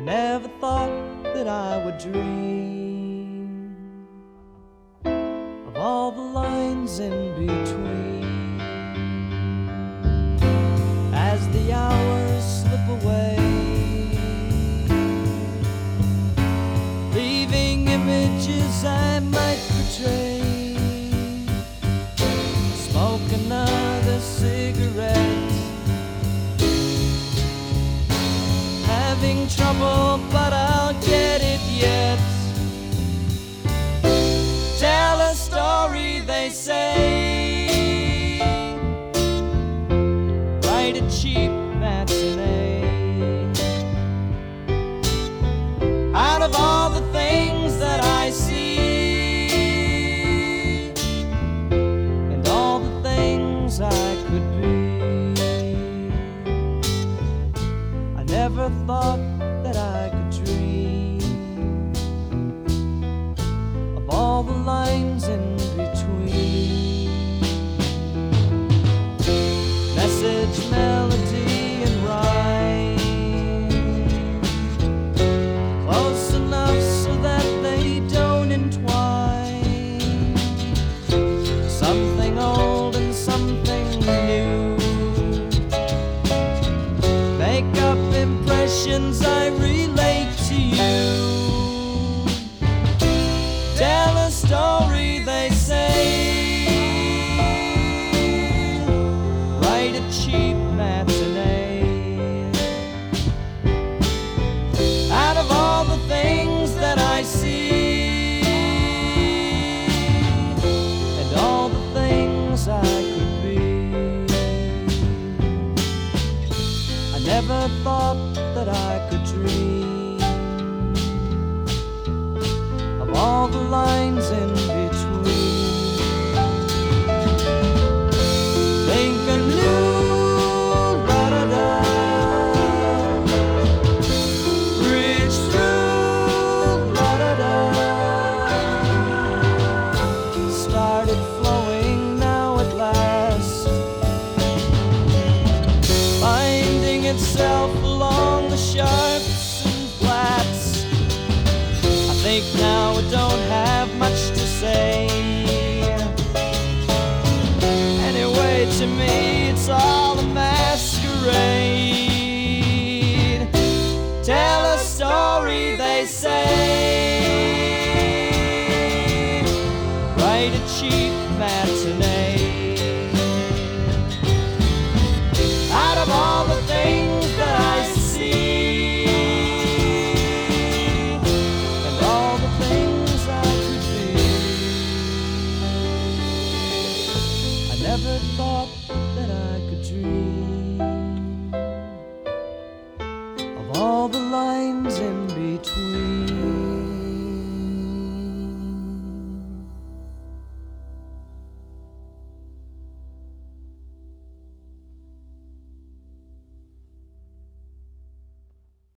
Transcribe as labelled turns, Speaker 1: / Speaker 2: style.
Speaker 1: never thought that I would dream of all the lines in between. As the hours slip away, leaving images I might portray. Smoke another cigarette, having trouble, but I'll get it yet. Tell a story, they say. Write a cheap matinee. Out of all the things that I see, and all the things I could be, I never thought that I could dream of all the lines in between. Message, melody, and rhyme, close enough so that they don't entwine. Something old and something new, make up impressions I relate to you. Tell a story, they say. Write a cheap matinee. Out of all the things that I see, and all the things I could be, I never thought that I could dream of all the lines in between. Think anew, da-da-da, bridge through, da-da-da, started flowing now at last, finding itself along the sharps and flats. I think now I don't have much to say. Anyway, to me it's all a masquerade. Tell a story, they say. Write a cheap matinee. Out of all the things that I see, and all the things I could be, I never thought that I could dream of all the lines in between.